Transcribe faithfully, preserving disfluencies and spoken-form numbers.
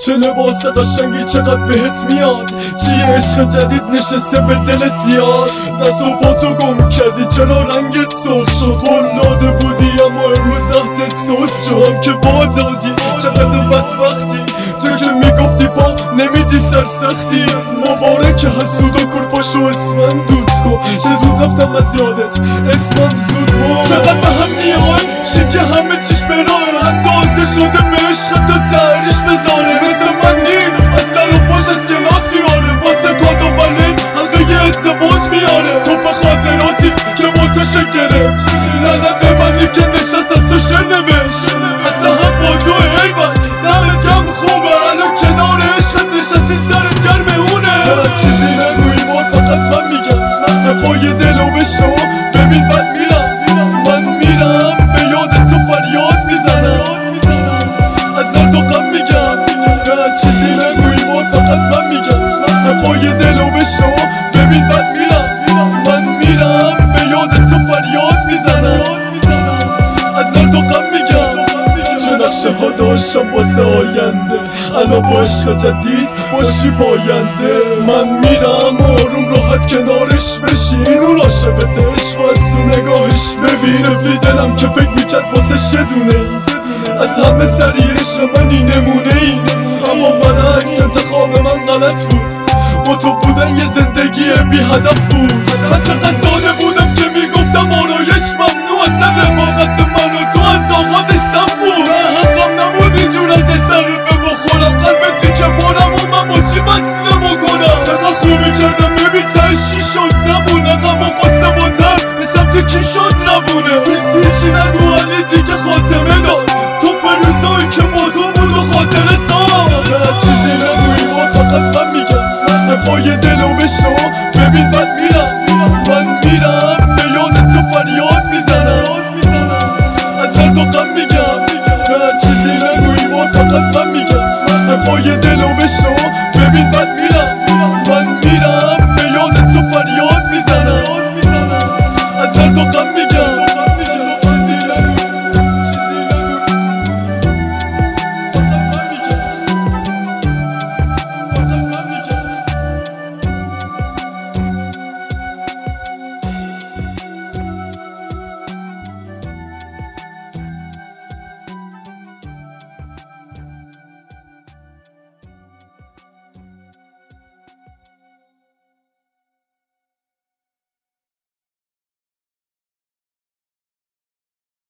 چه لباس قشنگی چقدر بهت میاد، چیه عشق جدید نشسته به دلت یاد. دست و پاتو گم کردی چرا رنگت سرخ شد، قول داده بودی اما امروز عهدت سوز شد. که با دادی چقدر بدبختی، تو که میگفتی پا نمیدی سرسختی. مبارک حسود و کرپاش و اسمم دود کن، چه زود رفتم از یادت اسمم زود بود. چقدر به هم میای شیم که همه چیش برای، حتی آزه شده به عشق تا تحریش بذاره. مثل من نیم از سر و پاش از کناس میاره، واسه کادو ولی حلقه یه ازدواج میاره. تو به خاطراتی که با تو شکل گرفت، لعنت منی که نشست از تو شعر نوشت. اصلا هم با تو ایوان دمت کم خوبه، الان کنار عشقت نشستی سرت گرمه اونه. چیزی نگوی بار فقط من میگم، حرفای دلو بشنو ببین بد میرم. من میرم به یاد تو فریاد میزنم، از درد و غم میگم. چیزی نگوی بار فقط من میگم، حرفای دلو بشنو ببین بد میرم. من میرم به یاد تو فریاد میزنم، از درد و غم میگم. چه نقشه ها داشتم واسه آینده، الان با عشق جدید باشی پاینده. من میرم آروم راحت کنارش بشین، اون عاشقت عشق و از تو نگاهش ببین. رفی دلم که فکر میکرد واسه شدونه ای، از همه سری عشق منی نمونه ای. اما برعکس انتخاب من غلط بود، با تو بودن یه زندگی بی هدف بود. من چقدر ساده بودم که میگفتم آرایش ممنوع، اصلا رفاقت من و تو از آغازش سم بود. حقم نبود اینجور ازش ضربه بخورم، قلبتی که پارم و من با چی وصله بکنم. چقدر خوبی کردم ببین تهش چی شد زبونه، غم و قصه و تر به سمت کی شد روونه. بسی چی نگو علی دیگه خاتمه داد، تو فروزایی که با تو بود و خاطره ساز. چیزی نگوی بار فقط من میگم، حرفای دلو بشنو ببین بد میرم. من میرم به یاد تو فریاد میزنم، از درد و غم میگم. چیزی نگوی بار فقط من میگم، حرفای دلو بشنو